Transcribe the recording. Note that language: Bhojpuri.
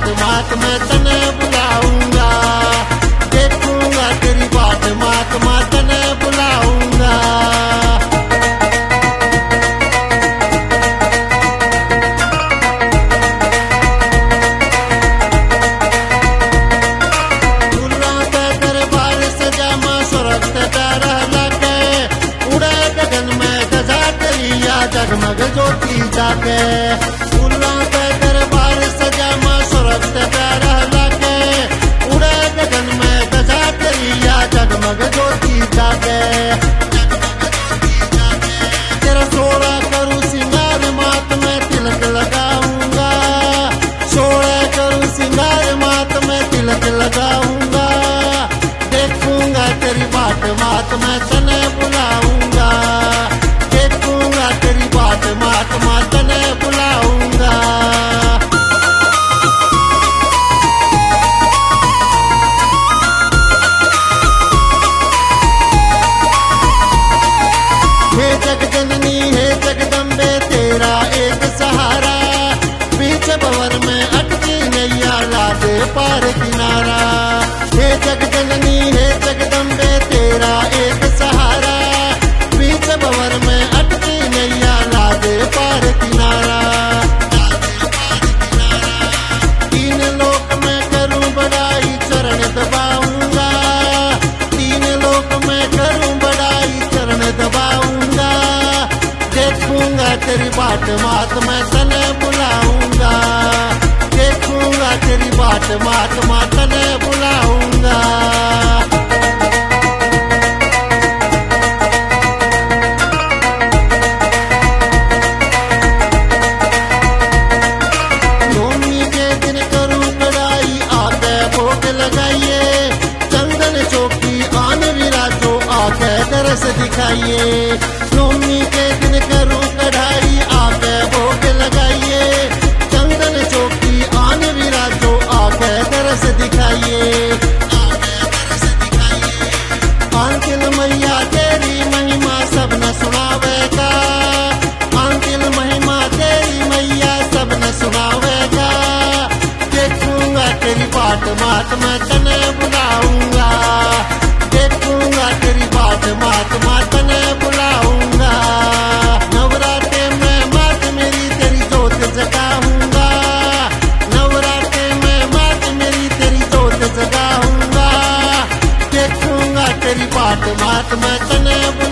बाट मात मैं तने बुलाऊंगा, देखूंगा तेरी बाट मात मैं तने बुलाऊंगा। फूलों के दरबार सजा मां स्वर्ग से प्यारा लगे, उड़े गगन में गजा तेरिया जगमग ज्योति जागे। फूलों के दरबार सजा मां स्वर्ग से प्यारा लगे, उड़े गगन में गजा तेरिया जगमग ज्योति जागे। तेरा सोड़ा करूं सिंगार मात मैं तिलक लगाऊंगा, सोड़ा करूं सिंगार मात मैं तिलक लगाऊंगा। देखूंगा तेरी बाट मात मैं तने बुलाऊंगा, देखूंगा तेरी बाट मात मैं तने बुलाऊंगा। हे जगजननी हे जगदम्बे तेरा एक सहारा, बीच भंवर में अटकी नैया ला दे पार किनारा। हे जगजननी हे जगदम्बे तेरा एक सहारा, बीच भंवर में अटकी नैया ला दे पार किनारा। तीन लोक में करूं बड़ाई चरण दबाऊंगा, तीन लोक में करूं बड़ाई चरण दबाऊंगा। देखूंगा तेरी बाट मात मैं तने बुलाऊंगा, देखूंगा तेरी बाट मात मैं तने बुलाऊंगा। नौमी के दिन करूं कढ़ाई आके भोग लगाइए, चंदन चौकी आन विराजो आके दरस दिखाइए। नौमी के दिन करूं कढ़ाई आके भोग लगाइए, चंदन चौकी आन विराजो आके दरस दिखाइए। आंकिल मैया तेरी महिमा सब न सुनावेगा, आंकिल महिमा तेरी मैया सब न सुनावेगा। देखूंगा तेरी बाट मात मैं तने बुलाऊंगा, देखूंगा तेरी बाट मात मैं तने बुलाऊंगा। नवरात्रे में मात मेरी तेरी जोत जगाऊंगा, नवरात्रे में मात मेरी तेरी जोत जगाऊंगा। देखूंगा तेरी बाट मात मैं तने